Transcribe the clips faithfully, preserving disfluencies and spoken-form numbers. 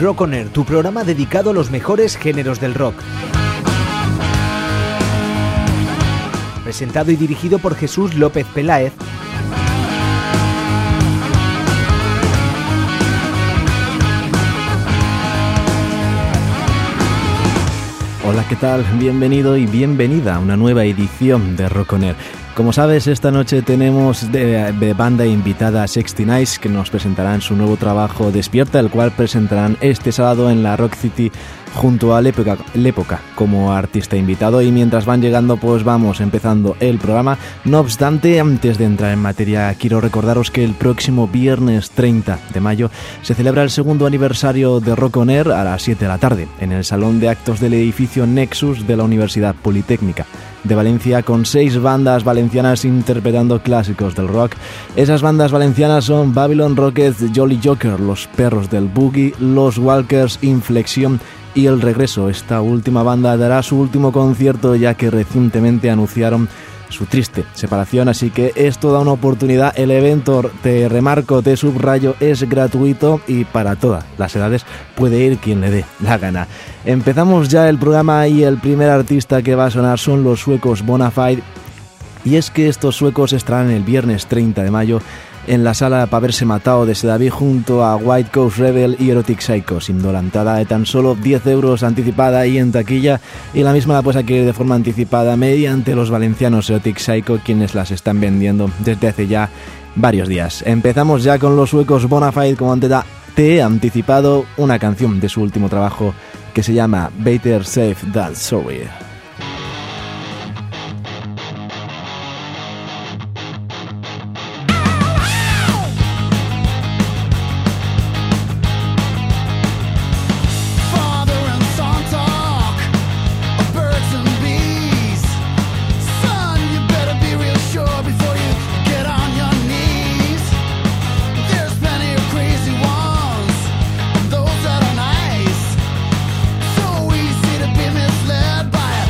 Rock On Air, tu programa dedicado a los mejores géneros del rock. Presentado y dirigido por Jesús López Peláez. Hola, ¿qué tal? Bienvenido y bienvenida a una nueva edición de Rock On Air. Como sabes, esta noche tenemos de, de banda invitada sesenta Nights, que nos presentarán su nuevo trabajo Despierta, el cual presentarán este sábado en la Rock City junto a L'Epoca, L'Epoca como artista invitado. Y mientras van llegando, pues vamos empezando el programa. No obstante, antes de entrar en materia, quiero recordaros que el próximo viernes treinta de mayo se celebra el segundo aniversario de Rock On Air a las siete de la tarde en el Salón de Actos del edificio Nexus de la Universidad Politécnica de Valencia, con seis bandas valencianas interpretando clásicos del rock. Esas bandas valencianas son Babylon Rockets, Jolly Joker, Los Perros del Boogie, Los Walkers, Inflexión y El Regreso. Esta última banda dará su último concierto, ya que recientemente anunciaron su triste separación, así que esto da una oportunidad. El evento, te remarco, te subrayo, es gratuito y para todas las edades, puede ir quien le dé la gana. Empezamos ya el programa y el primer artista que va a sonar son los suecos Bonafide, y es que estos suecos estarán el viernes treinta de mayo en la sala Pa' Verse Matao de Sedaví junto a White Coast Rebel y Erotic Psycho, siendo la entrada de tan solo diez euros anticipada y en taquilla, y la misma la puedes adquirir de forma anticipada mediante los valencianos Erotic Psycho, quienes las están vendiendo desde hace ya varios días. Empezamos ya con los suecos Bonafide, como antes te he anticipado, una canción de su último trabajo que se llama Better Safe Than Sorry. By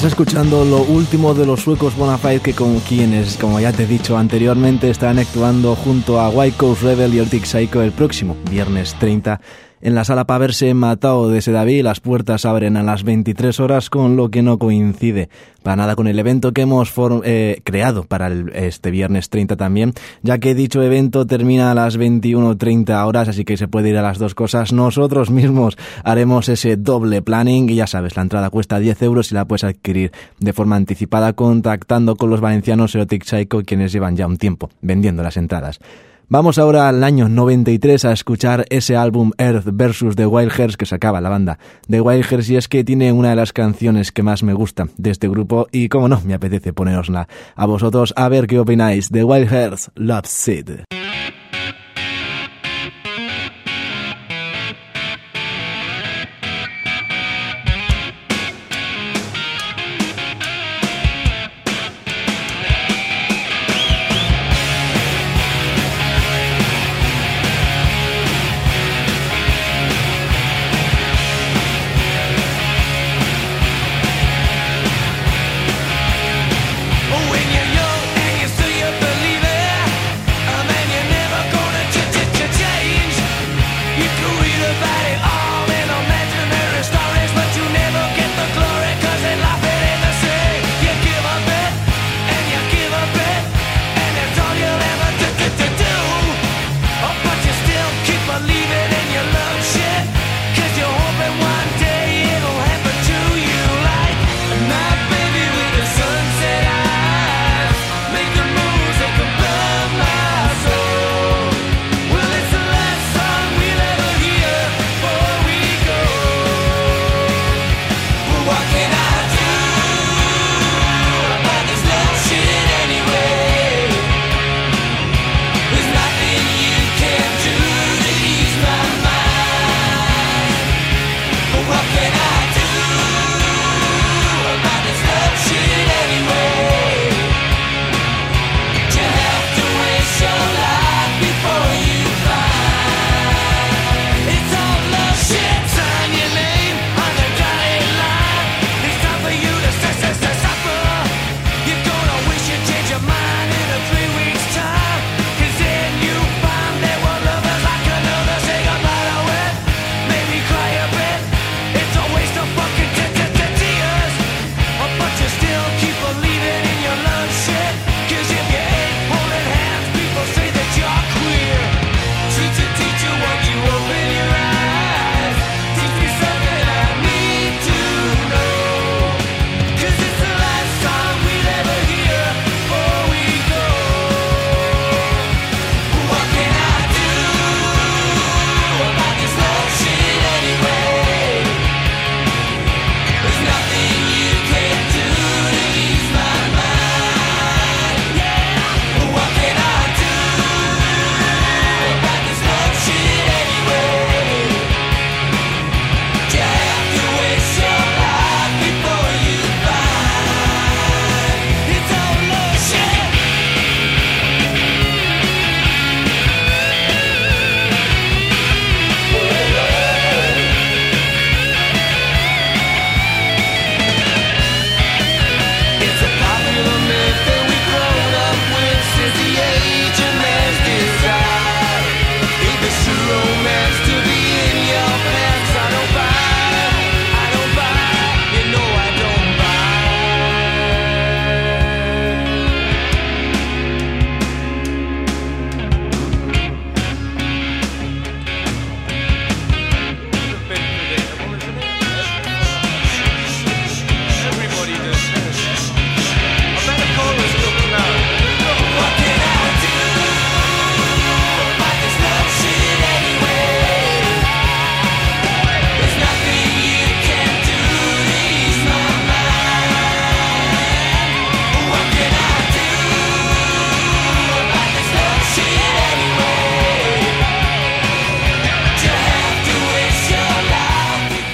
Estás escuchando lo último de los suecos Bonafide, que con quienes, como ya te he dicho anteriormente, están actuando junto a White Coast Rebel y Arctic Psycho el próximo viernes treinta en la sala Paverse Matao de Sedaví. Las puertas abren a las veintitrés horas, con lo que no coincide para nada con el evento que hemos for- eh, creado para el, este viernes treinta también, ya que dicho evento termina a las veintiuno treinta horas, así que se puede ir a las dos cosas. Nosotros mismos haremos ese doble planning y ya sabes, la entrada cuesta diez euros y la puedes adquirir de forma anticipada contactando con los valencianos Erotic Psycho, quienes llevan ya un tiempo vendiendo las entradas. Vamos ahora al año noventa y tres a escuchar ese álbum Earth versus The Wild Hearts que sacaba la banda The Wild Hearts, y es que tiene una de las canciones que más me gusta de este grupo y, como no, me apetece ponerosla a vosotros a ver qué opináis. The Wild Hearts, Love Seed. When you're young and you still you believe it, and then you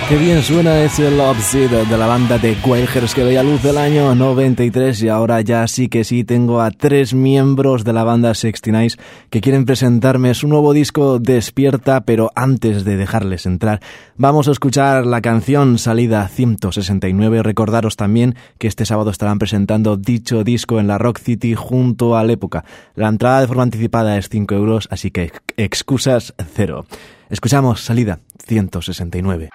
Qué bien suena ese Love Seed de la banda de Quailhers que veía luz del año noventa y tres, y ahora ya sí que sí tengo a tres miembros de la banda sesenta y nueve que quieren presentarme su nuevo disco Despierta, pero antes de dejarles entrar vamos a escuchar la canción Salida ciento sesenta y nueve. Recordaros también que este sábado estarán presentando dicho disco en la Rock City junto a L'Época. La entrada de forma anticipada es cinco euros, así que excusas cero. Escuchamos Salida ciento sesenta y nueve.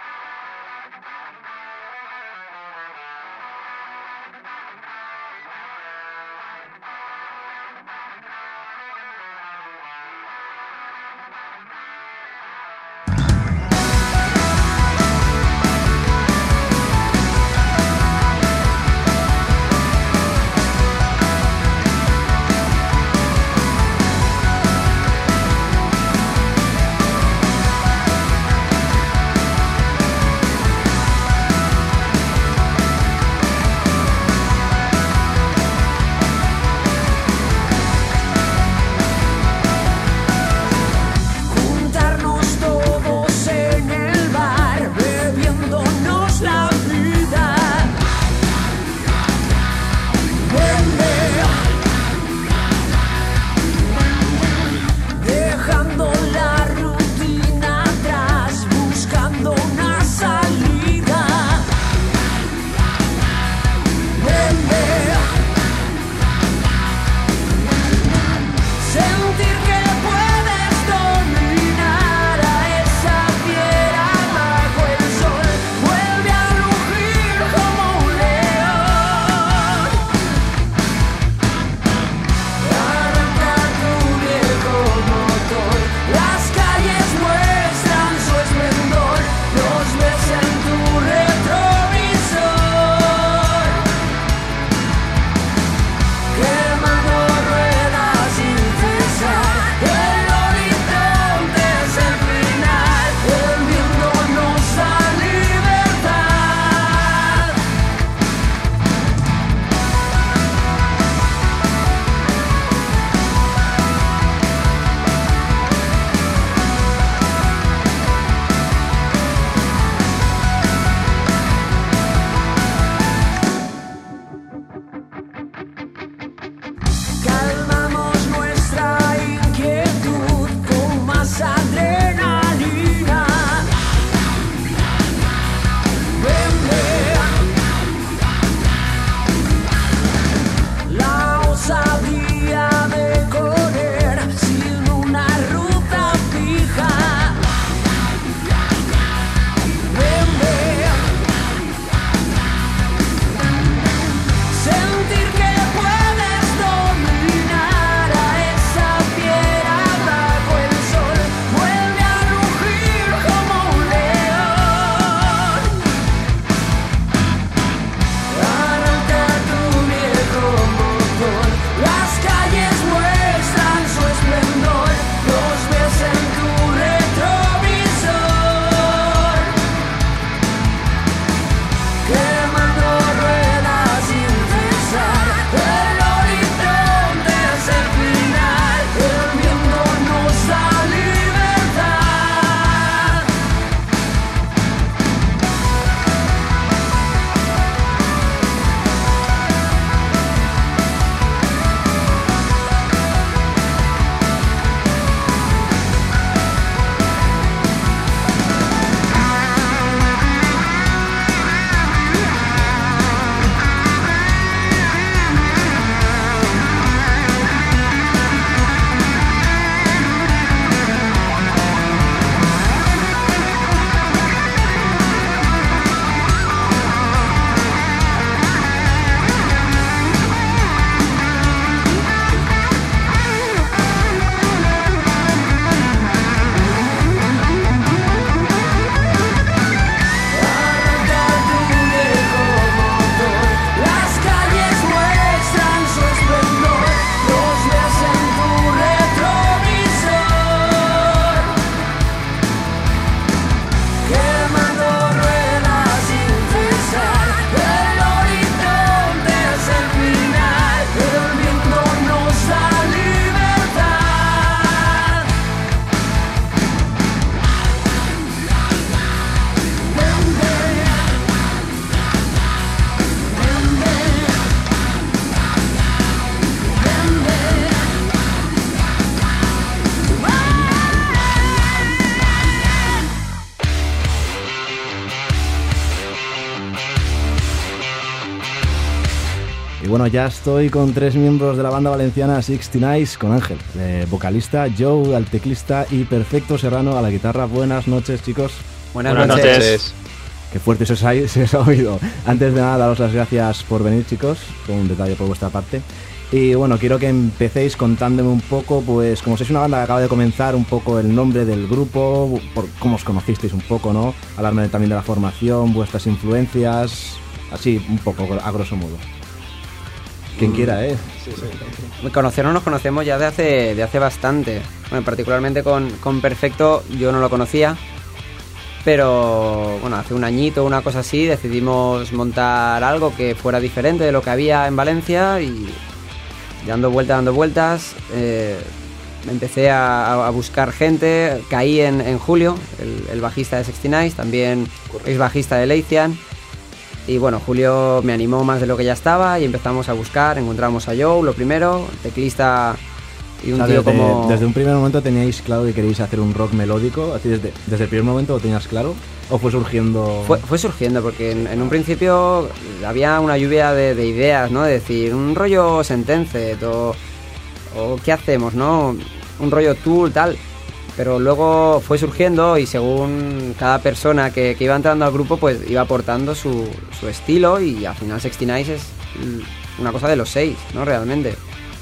Y bueno, ya estoy con tres miembros de la banda valenciana sesenta y nueve, con Ángel, eh, vocalista, Joe al teclista y Perfecto Serrano a la guitarra. Buenas noches, chicos. Buenas, Buenas noches. noches. Qué fuerte se os, ha, se os ha oído. Antes de nada, daros las gracias por venir, chicos, con un detalle por vuestra parte. Y bueno, quiero que empecéis contándome un poco, pues como sois una banda que acaba de comenzar, un poco el nombre del grupo, por cómo os conocisteis un poco, ¿no? Hablarme también de la formación, vuestras influencias, así un poco, a grosso modo. Quien mm. quiera, ¿eh? Sí, sí. Conocernos nos conocemos ya de hace, de hace bastante. Bueno, particularmente con, con Perfecto yo no lo conocía. Pero bueno, hace un añito, una cosa así, decidimos montar algo que fuera diferente de lo que había en Valencia y dando vueltas, dando vueltas, eh, empecé a, a buscar gente, caí en, en Julio, el, el bajista de sesenta y nueve, también es bajista de Leithian. Y bueno, Julio me animó más de lo que ya estaba y empezamos a buscar, encontramos a Joe, lo primero, teclista... Y un o sea, tío desde, como... desde un primer momento teníais claro que queréis hacer un rock melódico, así desde, desde el primer momento lo tenías claro, o fue surgiendo... Fue, fue surgiendo, porque en, en un principio había una lluvia de, de ideas, ¿no? De decir, un rollo Sentenced, o, o ¿qué hacemos, no? Un rollo Tool, tal. Pero luego fue surgiendo y según cada persona que, que iba entrando al grupo, pues iba aportando su, su estilo y al final sesenta y nueve es una cosa de los seis, ¿no? Realmente.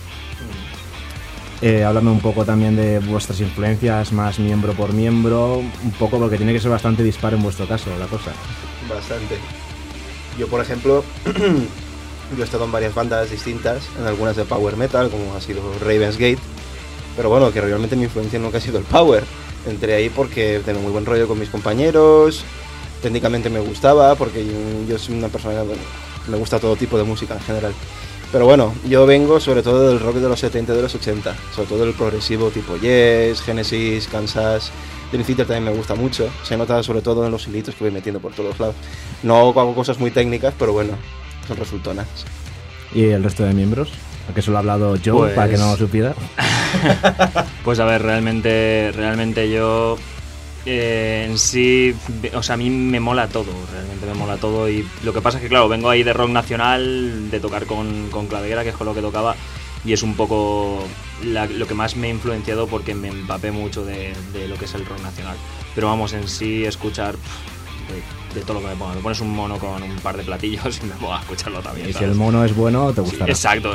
Eh, háblame un poco también de vuestras influencias, más miembro por miembro, un poco porque tiene que ser bastante dispar en vuestro caso la cosa. Bastante. Yo, por ejemplo, yo he estado en varias bandas distintas, en algunas de power metal, como ha sido Raven's Gate, pero bueno, que realmente mi influencia nunca ha sido el power. Entré ahí porque tengo muy buen rollo con mis compañeros, técnicamente me gustaba, porque yo, yo soy una persona que me gusta todo tipo de música en general. Pero bueno, yo vengo sobre todo del rock de los setenta y de los ochenta, sobre todo del progresivo tipo Yes, Genesis, Kansas, Dream Theater también me gusta mucho, se nota sobre todo en los hilitos que voy metiendo por todos lados. No hago cosas muy técnicas, pero bueno, son resultonas. ¿Y el resto de miembros? ¿A qué solo ha hablado Joe pues... para que no lo supiera? Pues a ver, realmente, realmente yo... Eh, en sí, o sea, a mí me mola todo, realmente me mola todo y lo que pasa es que claro, vengo ahí de rock nacional, de tocar con, con Claveguera, que es con lo que tocaba y es un poco la, lo que más me ha influenciado porque me empapé mucho de, de lo que es el rock nacional, pero vamos, en sí escuchar de, de todo lo que me ponga, me pones un mono con un par de platillos y me pongo a escucharlo también. Y ¿sabes? Si el mono es bueno, te gustará. Sí, exacto.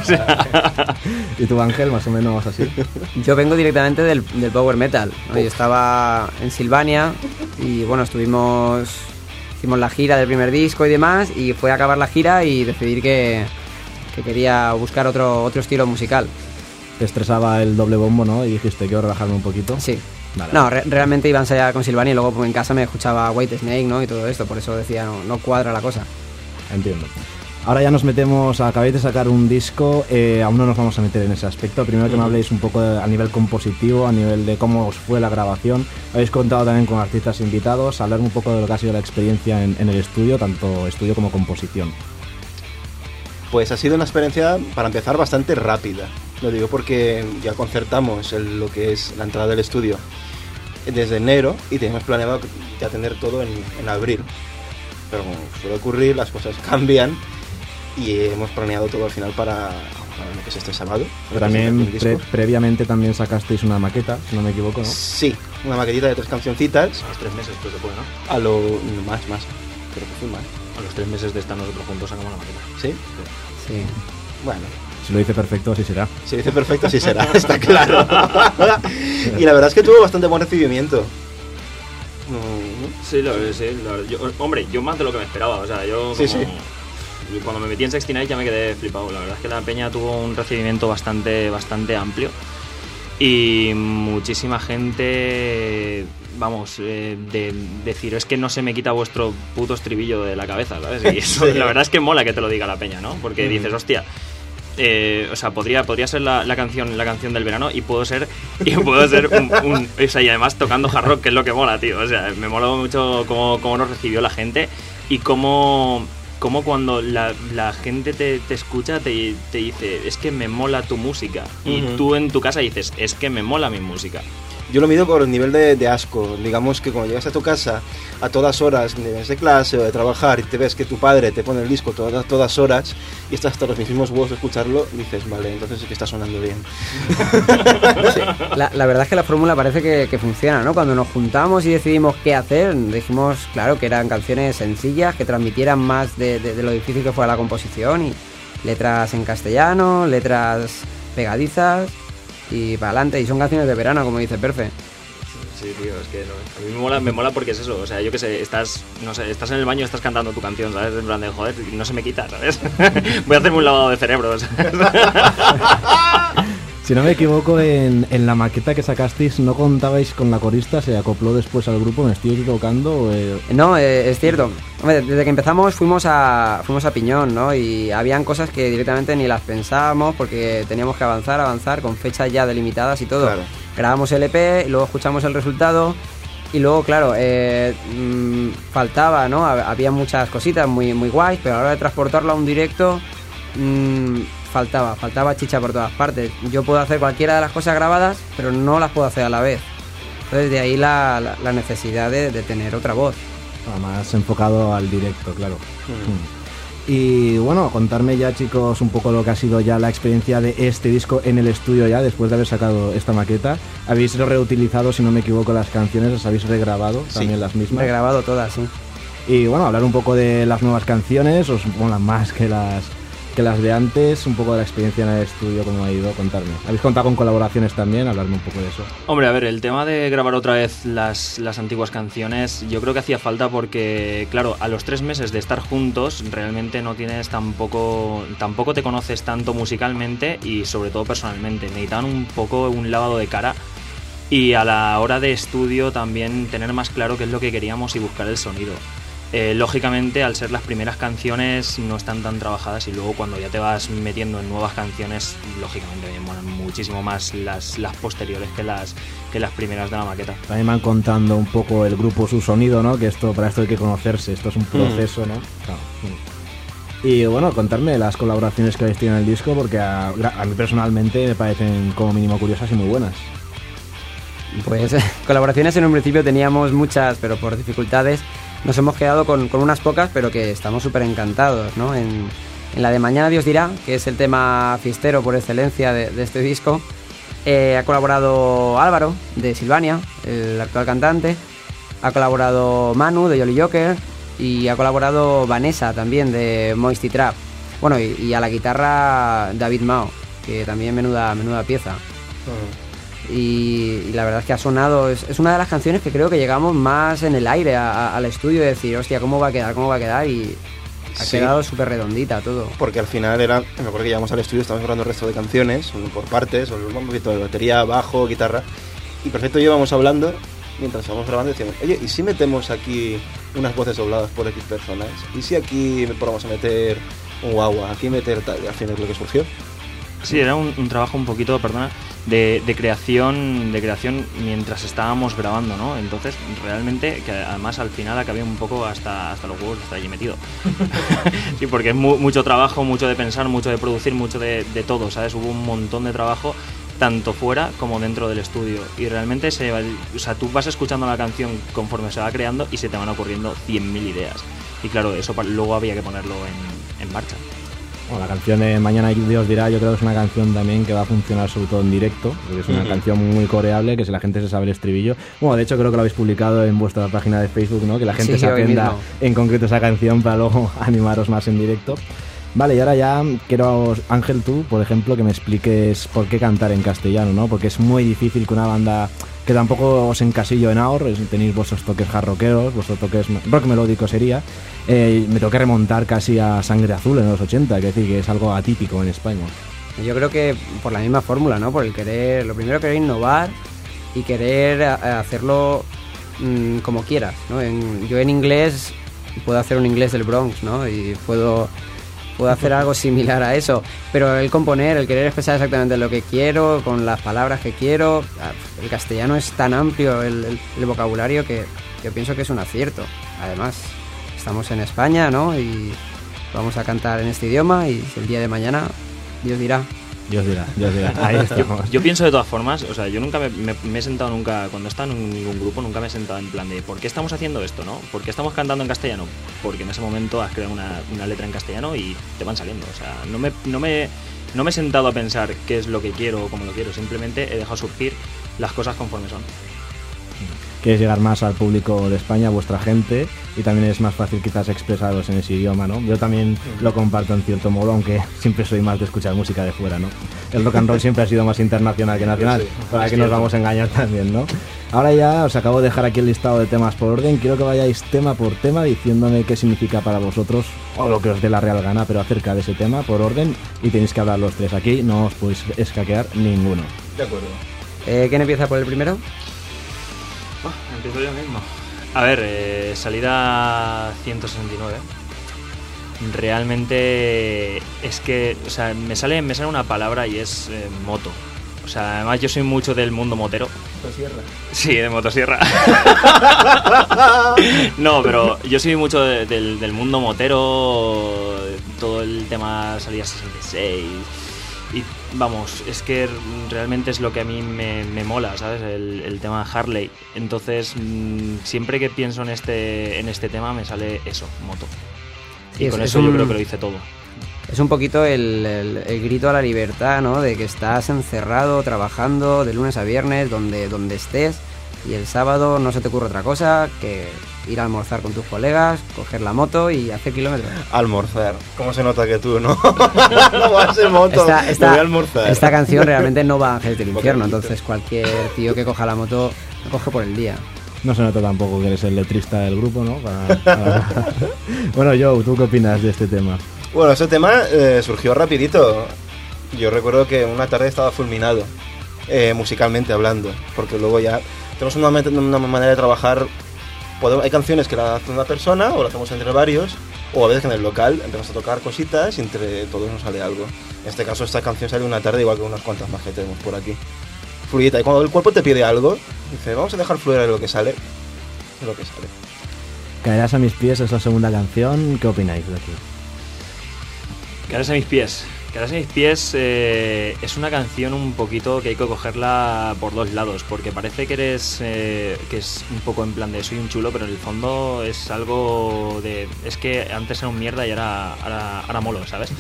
¿Y tú, Ángel, más o menos así? Yo vengo directamente del, del power metal, ¿no? Yo estaba en Silvania y bueno, estuvimos, hicimos la gira del primer disco y demás y fue a acabar la gira y decidir que, que quería buscar otro, otro estilo musical. Te estresaba el doble bombo, ¿no? Y dijiste, quiero relajarme un poquito. Sí. Vale. No, re- realmente iba a ensayar con Silvania y luego pues, en casa me escuchaba White Snake, ¿no? Y todo esto, por eso decía, no, no cuadra la cosa. Entiendo. Ahora ya nos metemos, acabáis de sacar un disco, eh, aún no nos vamos a meter en ese aspecto. Primero que me habléis un poco de, a nivel compositivo, a nivel de cómo os fue la grabación. Habéis contado también con artistas invitados, hablar un poco de lo que ha sido la experiencia en, en el estudio, tanto estudio como composición. Pues ha sido una experiencia, para empezar, bastante rápida. Lo digo porque ya concertamos el, lo que es la entrada del estudio desde enero y teníamos planeado ya tener todo en, en abril. Pero como suele ocurrir, las cosas cambian y hemos planeado todo al final para, para lo que es este sábado. Pero también pre- previamente también sacasteis una maqueta, si no me equivoco, ¿no? Sí, una maquetita de tres cancioncitas. A los tres meses creo que fue, ¿no? A lo... más, más. Creo que fue más. A los tres meses de estar nosotros juntos sacamos la maqueta. ¿Sí? Sí. Bueno. Si lo dice perfecto, así será. Si lo dice perfecto, así será, está claro. Y la verdad es que tuvo bastante buen recibimiento. Sí, lo, sí lo, yo, hombre, yo más de lo que me esperaba, o sea, yo sí, como, sí. cuando me metí en sesenta y nueve ya me quedé flipado, la verdad es que la peña tuvo un recibimiento bastante, bastante amplio y muchísima gente, vamos, eh, de decir, es que no se me quita vuestro puto estribillo de la cabeza, ¿sabes? Y eso, sí. La verdad es que mola que te lo diga la peña, ¿no? Porque mm. dices, hostia, Eh, o sea, podría, podría ser la, la canción la canción del verano y puedo ser y puedo ser un, un o sea, y además tocando hard rock, que es lo que mola, tío. O sea, me mola mucho cómo, cómo nos recibió la gente y cómo, cómo cuando la, la gente te, te escucha te, te dice, es que me mola tu música. Y uh-huh. tú en tu casa dices, es que me mola mi música. yo lo mido por el nivel de, de asco. Digamos que cuando llegas a tu casa a todas horas, vienes de clase o de trabajar y te ves que tu padre te pone el disco todas, todas horas y estás hasta los mismos huevos de escucharlo, dices, vale, entonces es que está sonando bien. Sí, la, la verdad es que la fórmula parece que, que funciona, ¿no? Cuando nos juntamos y decidimos qué hacer, dijimos, claro, que eran canciones sencillas, que transmitieran más de, de, de lo difícil que fue la composición, y letras en castellano, letras pegadizas y para adelante, y son canciones de verano, como dice Perfe. Sí, tío, es que no, a mí me mola, me mola porque es eso, o sea, yo que sé, estás, no sé, estás en el baño, estás cantando tu canción, ¿sabes? En plan de, joder, no se me quita, ¿sabes? Voy a hacerme un lavado de cerebros. Si no me equivoco, en, en la maqueta que sacasteis no contabais con la corista, se acopló después al grupo, ¿me estoy equivocando? Eh... No, eh, es cierto. Hombre, desde que empezamos fuimos a fuimos a piñón, ¿no? Y habían cosas que directamente ni las pensábamos porque teníamos que avanzar, avanzar con fechas ya delimitadas y todo. Claro. Grabamos el E P, y luego escuchamos el resultado y luego, claro, eh, mmm, faltaba, ¿no? Había muchas cositas muy, muy guays, pero a la hora de transportarlo a un directo... Mmm, faltaba, faltaba chicha por todas partes. Yo puedo hacer cualquiera de las cosas grabadas, pero no las puedo hacer a la vez. Entonces de ahí la, la, la necesidad de, de tener otra voz. Más enfocado al directo, claro. Mm. Y bueno, contarme ya, chicos, un poco lo que ha sido ya la experiencia de este disco en el estudio ya, después de haber sacado esta maqueta. Habéis reutilizado, si no me equivoco, las canciones, las habéis regrabado, sí, también las mismas. Regrabado todas, sí. Y bueno, hablar un poco de las nuevas canciones, os molan más que las... que las de antes, un poco de la experiencia en el estudio, cómo ha ido, contarme. ¿Habéis contado con colaboraciones también? Hablarme un poco de eso. Hombre, a ver, el tema de grabar otra vez las, las antiguas canciones, yo creo que hacía falta porque, claro, a los tres meses de estar juntos, realmente no tienes tampoco, tampoco te conoces tanto musicalmente y sobre todo personalmente. Necesitaban un poco un lavado de cara y a la hora de estudio también tener más claro qué es lo que queríamos y buscar el sonido. Eh, lógicamente, al ser las primeras canciones no están tan trabajadas y luego cuando ya te vas metiendo en nuevas canciones, lógicamente me molan muchísimo más las, las posteriores que las, que las primeras de la maqueta. También me van contando un poco el grupo, su sonido, ¿no? Que esto, para esto hay que conocerse, esto es un proceso, ¿no? Claro. Y bueno, contarme las colaboraciones que habéis tenido en el disco, porque a, a mí personalmente me parecen como mínimo curiosas y muy buenas. Pues colaboraciones en un principio teníamos muchas, pero por dificultades nos hemos quedado con, con unas pocas, pero que estamos súper encantados, ¿no? En, en la de Mañana Dios dirá, que es el tema fiestero por excelencia de, de este disco, eh, ha colaborado Álvaro, de Silvania, el actual cantante, ha colaborado Manu, de Jolly Joker, y ha colaborado Vanessa, también, de Moisty Trap. Bueno, y, y a la guitarra David Mao, que también menuda, menuda pieza. Uh-huh. Y, y la verdad es que ha sonado, es, es una de las canciones que creo que llegamos más en el aire a, a, al estudio, de decir, hostia, ¿cómo va a quedar? ¿Cómo va a quedar? Y ha sí. quedado súper redondita todo. Porque al final era, me acuerdo que llegamos al estudio, estábamos grabando el resto de canciones, por partes, un poquito de batería, bajo, guitarra, y perfecto íbamos hablando, mientras íbamos grabando decíamos, oye, ¿y si metemos aquí unas voces dobladas por X personas? ¿Y si aquí probamos a meter un guagua? ¿Aquí meter tal? Y al final es lo que surgió. Sí, era un, un trabajo un poquito, perdona, de, de creación de creación mientras estábamos grabando, ¿no? Entonces, realmente, que además al final acabé un poco hasta, hasta los huevos de estar allí metido. Sí, porque es mu- mucho trabajo, mucho de pensar, mucho de producir, mucho de, de todo, ¿sabes? Hubo un montón de trabajo, tanto fuera como dentro del estudio. Y realmente, se, o sea, tú vas escuchando la canción conforme se va creando y se te van ocurriendo cien mil ideas. Y claro, eso luego había que ponerlo en, en marcha. Bueno, la canción de Mañana Dios dirá, yo creo que es una canción también que va a funcionar sobre todo en directo, porque es una uh-huh. canción muy coreable, que si la gente se sabe el estribillo, bueno, de hecho creo que lo habéis publicado en vuestra página de Facebook, ¿no? Que la gente sí, se aprenda en concreto esa canción para luego animaros más en directo. Vale, y ahora ya quiero, Ángel, tú, por ejemplo, que me expliques por qué cantar en castellano, ¿no? Porque es muy difícil que una banda que tampoco os encasillo en ahor, tenéis vuestros toques hard rockeros, vuestros toques rock melódico sería, eh, me tengo que remontar casi a Sangre Azul en los ochenta, que decir que es algo atípico en España. Yo creo que por la misma fórmula, ¿no? Por el querer, lo primero querer innovar y querer hacerlo mmm, como quieras, ¿no? En, yo en inglés puedo hacer un inglés del Bronx, ¿no? Y puedo... puedo hacer algo similar a eso, pero el componer, el querer expresar exactamente lo que quiero, con las palabras que quiero, el castellano es tan amplio, el, el, el vocabulario, que yo pienso que es un acierto. Además, estamos en España, ¿no? Y vamos a cantar en este idioma, y el día de mañana, Dios dirá. Dios dirá, Dios dirá. Ahí estamos. Yo, yo pienso de todas formas, o sea, yo nunca me, me, me he sentado nunca, cuando he estado en ningún grupo, nunca me he sentado en plan de ¿por qué estamos haciendo esto, no? ¿Por qué estamos cantando en castellano? Porque en ese momento has creado una, una letra en castellano y te van saliendo. O sea, no me, no me, no me he sentado a pensar qué es lo que quiero o cómo lo quiero. Simplemente he dejado surgir las cosas conforme son. Quieres llegar más al público de España, a vuestra gente, y también es más fácil quizás expresaros en ese idioma, ¿no? Yo también lo comparto en cierto modo, aunque siempre soy más de escuchar música de fuera, ¿no? El rock and roll siempre ha sido más internacional que nacional, para que nos vamos a engañar también, ¿no? Ahora ya os acabo de dejar aquí el listado de temas por orden, quiero que vayáis tema por tema diciéndome qué significa para vosotros, o lo que os dé la real gana, pero acerca de ese tema por orden, y tenéis que hablar los tres aquí, no os podéis escaquear ninguno. De acuerdo. Eh, ¿Quién empieza por el primero? Oh, empiezo yo mismo. A ver, eh, salida ciento sesenta y nueve. Realmente es que, o sea, me sale, me sale una palabra y es eh, moto. O sea, además yo soy mucho del mundo motero. ¿Motosierra? Sí, de motosierra. No, pero yo soy mucho de, del, del mundo motero, todo el tema salida sesenta y seis. Y vamos, es que realmente es lo que a mí me, me mola, ¿sabes? El, el tema Harley. Entonces, mmm, siempre que pienso en este, en este tema me sale eso, moto. Sí, y es, con es eso un, yo creo que lo hice todo. Es un poquito el, el, el grito a la libertad, ¿no? De que estás encerrado, trabajando de lunes a viernes, donde, donde estés, y el sábado no se te ocurre otra cosa que ir a almorzar con tus colegas, coger la moto y hacer kilómetros. Almorzar. ¿Cómo se nota que tú no? No vas en moto, esta, esta, me voy a almorzar. Esta canción realmente no va a Ángeles del Infierno, entonces cualquier tío que coja la moto la coge por el día. No se nota tampoco que eres el letrista del grupo, ¿no? Para, para... Bueno, Joe, ¿tú qué opinas de este tema? Bueno, este tema eh, surgió rapidito. Yo recuerdo que una tarde estaba fulminado, eh, musicalmente hablando, porque luego ya tenemos una, una manera de trabajar. Podemos, hay canciones que la hace una persona o la hacemos entre varios, o a veces en el local empezamos a tocar cositas y entre todos nos sale algo. En este caso esta canción sale una tarde igual que unas cuantas más que tenemos por aquí. Fluidita, y cuando el cuerpo te pide algo, dice vamos a dejar fluir lo que sale, es lo que sale. Caerás a mis pies es la segunda canción, ¿qué opináis de aquí? Caerás a mis pies. Caerás a mis pies eh, es una canción un poquito que hay que cogerla por dos lados, porque parece que eres eh, que es un poco en plan de soy un chulo, pero en el fondo es algo de es que antes era un mierda y ahora ahora, ahora molo, ¿sabes?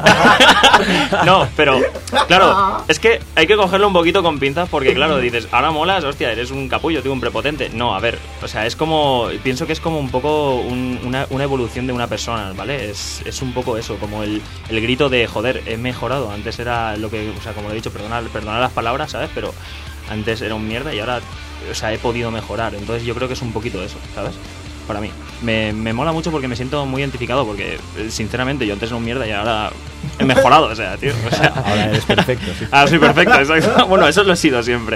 No, pero claro, es que hay que cogerlo un poquito con pinzas, porque claro, dices, ahora molas, hostia, eres un capullo, tío, un prepotente. No, a ver, o sea, es como, pienso que es como un poco un, una, una evolución de una persona, ¿vale? Es, es un poco eso, como el, el grito de, joder, he mejorado. Antes era lo que, o sea, como lo he dicho, perdonar, perdonar las palabras, ¿sabes? Pero antes era un mierda y ahora, o sea, he podido mejorar. Entonces yo creo que es un poquito eso, ¿sabes? Para mí. Me, me mola mucho porque me siento muy identificado, porque sinceramente yo antes era un mierda y ahora he mejorado, o sea, tío. O sea, ahora eres perfecto, sí. Ahora soy perfecto, exacto. Bueno, eso lo he sido siempre.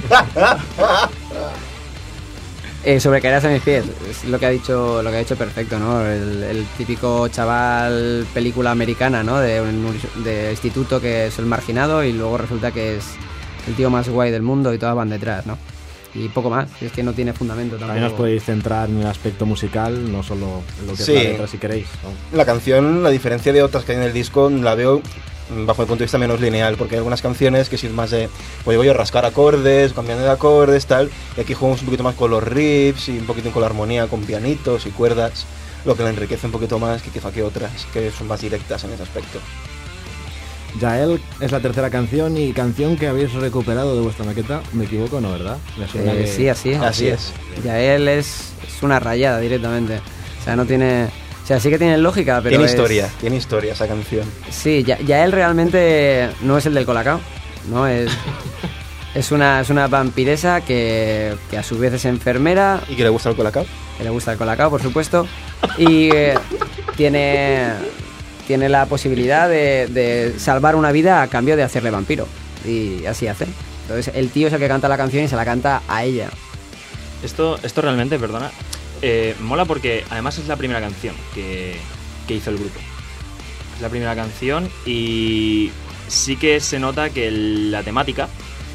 Eh, sobre Caerás a mis pies, es lo que ha dicho, lo que ha dicho perfecto, ¿no? El, el típico chaval película americana, ¿no? De un de instituto que es el marginado y luego resulta que es el tío más guay del mundo y todas van detrás, ¿no? Y poco más, es que no tiene fundamento tampoco. También os podéis centrar en el aspecto musical, no solo en lo que sí. es la letra, si queréis, ¿no? La canción, la diferencia de otras que hay en el disco, la veo bajo el punto de vista menos lineal, porque hay algunas canciones que sí es más de, pues voy a rascar acordes, cambiando de acordes, tal, y aquí jugamos un poquito más con los riffs y un poquito con la armonía, con pianitos y cuerdas, lo que la enriquece un poquito más que quizá que otras, que son más directas en ese aspecto. Yael es la tercera canción y canción que habéis recuperado de vuestra maqueta, me equivoco, ¿no, verdad? Eh, que... Sí, así, así, así es. es. Yael es, es una rayada directamente, o sea, no tiene... O sea, sí que tiene lógica, pero Tiene es... historia, tiene historia esa canción. Sí, ya, ya él realmente no es el del Colacao, ¿no? Es, es, una, es una vampiresa que, que a su vez es enfermera. ¿Y que le gusta el Colacao? Que le gusta el Colacao, por supuesto. Y eh, tiene, tiene la posibilidad de, de salvar una vida a cambio de hacerle vampiro. Y así hace. Entonces el tío es el que canta la canción y se la canta a ella. Esto, esto realmente, perdona... Eh, mola porque además es la primera canción que, que hizo el grupo. Es la primera canción y sí que se nota que el, la temática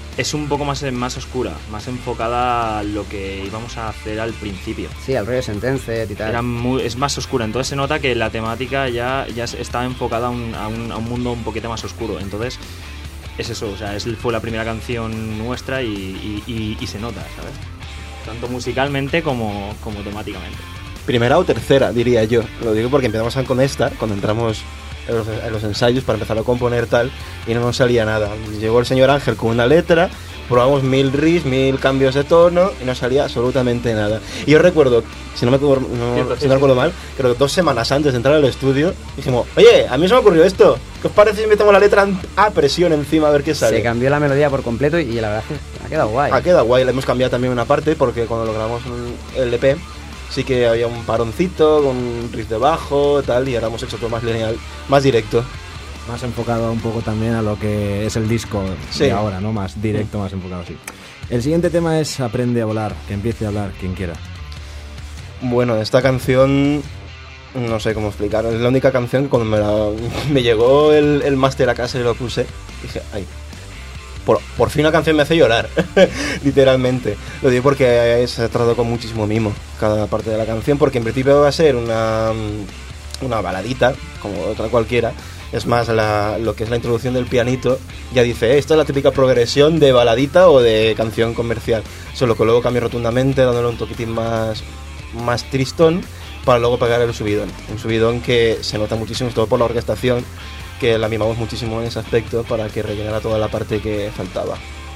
es un poco más, más oscura, más enfocada a lo que íbamos a hacer al principio. Sí, al rollo Sentenced y tal. Era muy, es más oscura, entonces se nota que la temática ya, ya estaba enfocada a un, a, un, a un mundo un poquito más oscuro. Entonces es eso, o sea, es, fue la primera canción nuestra y, y, y, y se nota, ¿sabes? Tanto musicalmente como, como temáticamente. Primera o tercera, diría yo. Lo digo porque empezamos con esta, cuando entramos en los, en los ensayos para empezar a componer tal, y no nos salía nada. Llegó el señor Ángel con una letra, probamos mil riffs, mil cambios de tono, y no salía absolutamente nada. Y yo recuerdo, si no me, no, Cierto, si sí, no recuerdo sí. mal, creo que dos semanas antes de entrar al estudio, dijimos, oye, a mí se me ocurrió esto, ¿qué os parece si metemos la letra a presión encima a ver qué sale? Se cambió la melodía por completo y la verdad es que ha quedado guay. Ha quedado guay, le hemos cambiado también una parte, porque cuando lo grabamos en el E P, sí que había un paroncito con un riff de bajo, tal, y ahora hemos hecho todo más lineal, más directo. Más enfocado un poco también a lo que es el disco Sí. de ahora, ¿no? Más directo, más enfocado así. El siguiente tema es Aprende a volar, que empiece a hablar quien quiera. Bueno, esta canción, no sé cómo explicar, es la única canción que cuando me, la- me llegó el, el máster a casa y lo puse, dije, ay, por, por fin una canción me hace llorar, literalmente. Lo digo porque se ha tratado con muchísimo mimo cada parte de la canción, porque en principio va a ser una, una baladita, como otra cualquiera. Es más, la, lo que es la introducción del pianito ya dice, eh, esta es la típica progresión de baladita o de canción comercial. Solo que luego cambia rotundamente, dándole un toquitín más, más tristón, para luego pegar el subidón. Un subidón que se nota muchísimo, sobre todo por la orquestación, que la mimamos muchísimo en ese aspecto para que rellenara toda la parte que faltaba.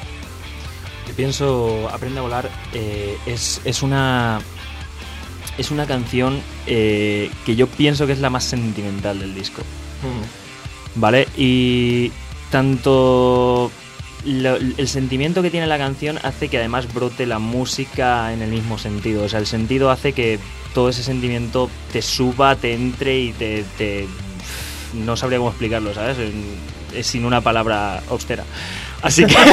Yo pienso, Aprende a volar eh, es, es una es una canción eh, que yo pienso que es la más sentimental del disco. ¿Vale? Y tanto lo- el sentimiento que tiene la canción hace que además brote la música en el mismo sentido. O sea, el sentido hace que todo ese sentimiento te suba, te entre y te... te- no sabría cómo explicarlo, ¿sabes? En- es sin una palabra austera. Así que...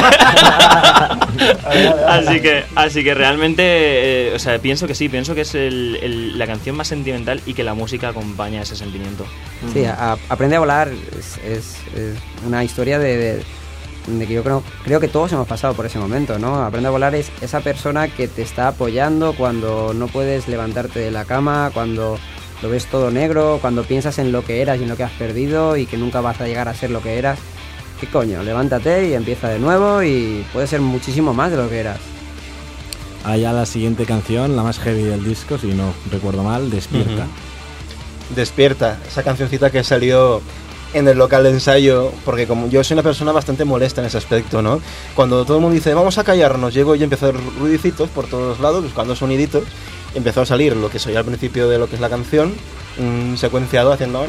así que así que realmente, eh, o sea, pienso que sí, pienso que es el- el- la canción más sentimental y que la música acompaña ese sentimiento. Sí, a- a- Aprende a volar es, es- es una historia de, de- de que yo creo, creo que todos hemos pasado por ese momento, ¿no? Aprende a volar es esa persona que te está apoyando cuando no puedes levantarte de la cama, cuando lo ves todo negro, cuando piensas en lo que eras y en lo que has perdido y que nunca vas a llegar a ser lo que eras. ¿Qué coño? Levántate y empieza de nuevo y puedes ser muchísimo más de lo que eras. Allá la siguiente canción, la más heavy del disco, si no recuerdo mal, Despierta. Ujú. Despierta, esa cancioncita que salió en el local de ensayo, porque como yo soy una persona bastante molesta en ese aspecto, ¿no? Cuando todo el mundo dice, vamos a callarnos, llego y empiezo a hacer ruidicitos por todos lados, buscando soniditos, y empezó a salir lo que soy al principio de lo que es la canción, un secuenciado haciendo...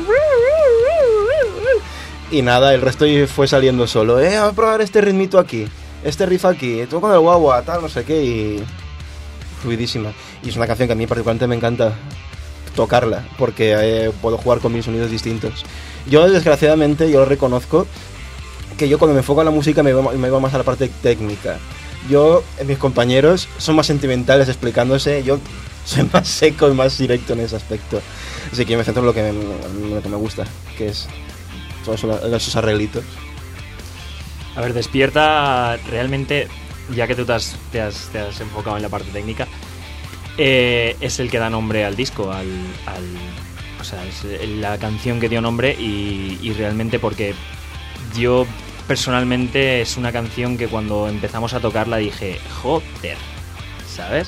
Y nada, el resto fue saliendo solo, eh, vamos a probar este ritmito aquí, este riff aquí, tú con el guagua, tal, no sé qué, y... fluidísima. Y es una canción que a mí particularmente me encanta tocarla, porque eh, puedo jugar con mil sonidos distintos. Yo, desgraciadamente, yo lo reconozco, que yo cuando me enfoco en la música me iba, me iba más a la parte técnica. Yo, eh, mis compañeros son más sentimentales explicándose, yo soy más seco y más directo en ese aspecto. Así que yo me centro en lo que me, en lo que me gusta, que es todos esos arreglitos. A ver, Despierta realmente, ya que tú te has, te has, te has enfocado en la parte técnica, eh, es el que da nombre al disco, al, al, o sea, es la canción que dio nombre y, y realmente porque yo personalmente es una canción que cuando empezamos a tocarla dije, joder, ¿sabes?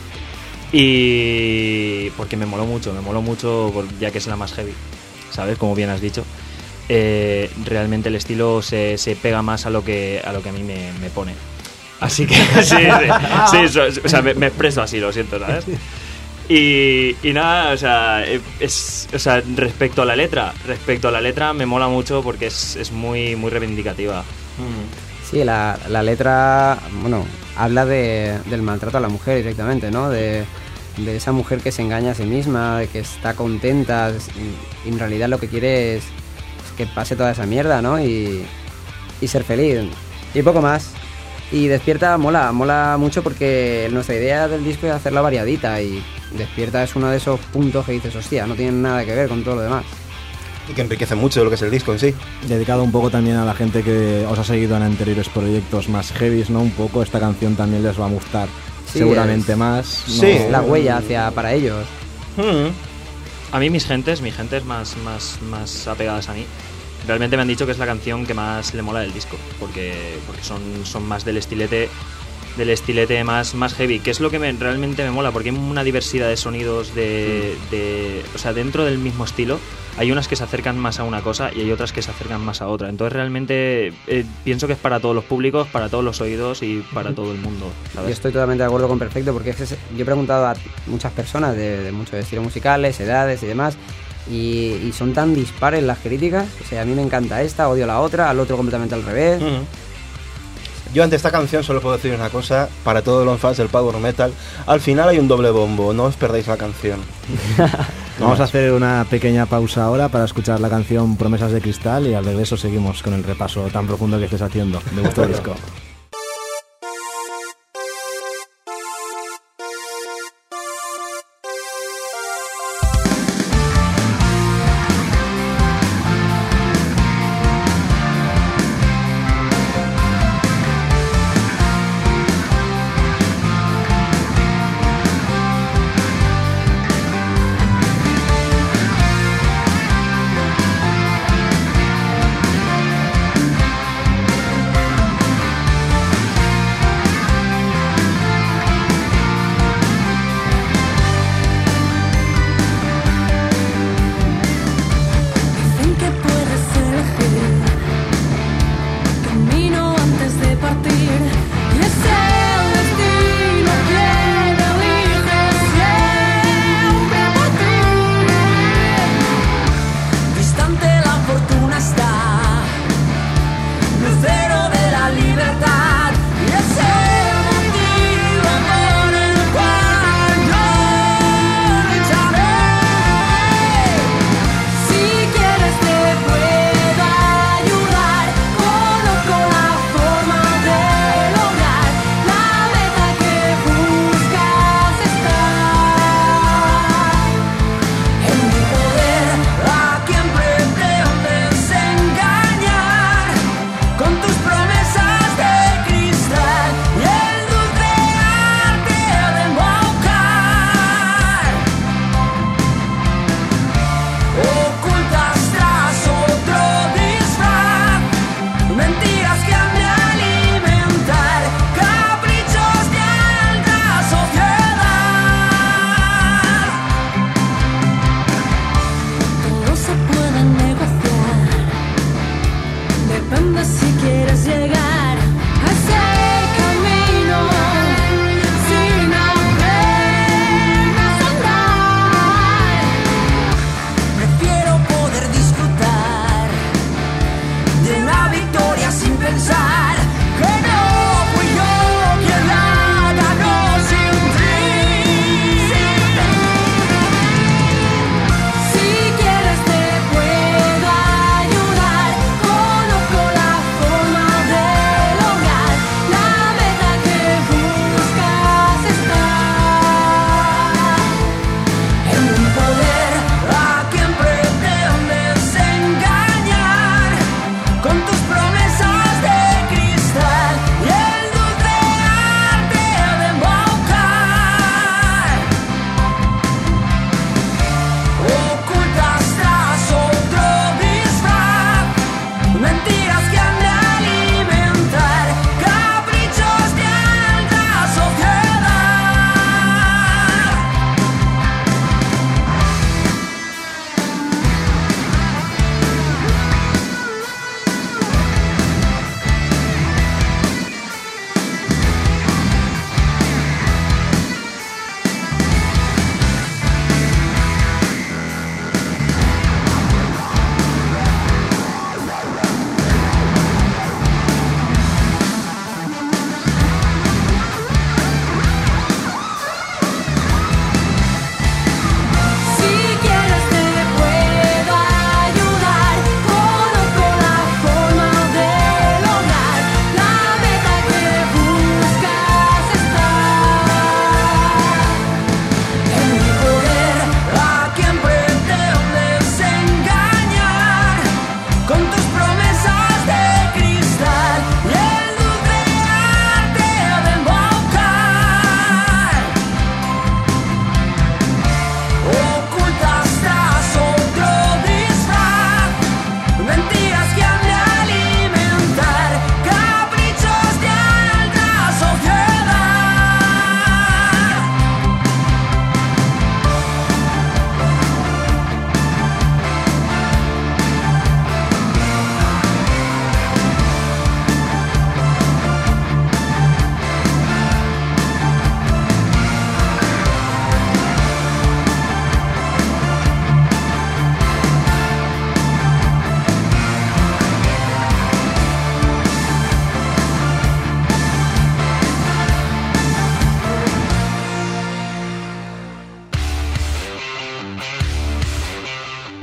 Y porque me moló mucho, me moló mucho por- ya que es la más heavy, ¿sabes? Como bien has dicho. Eh, realmente el estilo se, se pega más a lo que a lo que a mí me, me pone. Así que sí, sí, sí, so- o sea, me, me expreso así, lo siento, ¿sabes? Y, y nada, o sea, es, o sea, respecto a la letra, respecto a la letra me mola mucho porque es, es muy, muy reivindicativa. Sí, la, la letra, bueno, habla de, del maltrato a la mujer directamente, ¿no? De, de esa mujer que se engaña a sí misma, de que está contenta y en realidad lo que quiere es, es que pase toda esa mierda, ¿no? Y, y ser feliz. Y poco más. Y Despierta mola, mola mucho porque nuestra idea del disco es hacerla variadita y Despierta es uno de esos puntos que dices, hostia, no tienen nada que ver con todo lo demás. Y que enriquece mucho lo que es el disco en sí. Dedicado un poco también a la gente que os ha seguido en anteriores proyectos más heavies, ¿no? Un poco esta canción también les va a gustar Sí, seguramente es- más. ¿no? Sí. Es la huella hacia para ellos. Mm. A mí mis gentes, mis gentes más, más, más apegadas a mí, realmente me han dicho que es la canción que más le mola del disco, porque, porque son, son más del estilete del estilete más, más heavy, que es lo que me, realmente me mola, porque hay una diversidad de sonidos de, de, o sea, dentro del mismo estilo. Hay unas que se acercan más a una cosa y hay otras que se acercan más a otra. Entonces realmente eh, pienso que es para todos los públicos, para todos los oídos y para todo el mundo, ¿sabes? Yo estoy totalmente de acuerdo con Perfecto, porque es que se- yo he preguntado a muchas personas de, de muchos estilos musicales, edades y demás, y, y son tan dispares las críticas. O sea, a mí me encanta esta, odio la otra, al otro completamente al revés. Mm. Yo ante esta canción solo puedo decir una cosa, para todos los fans del Power Metal, al final hay un doble bombo, no os perdáis la canción. Vamos a hacer una pequeña pausa ahora para escuchar la canción Promesas de Cristal y al regreso seguimos con el repaso tan profundo que estés haciendo de vuestro disco. Promesas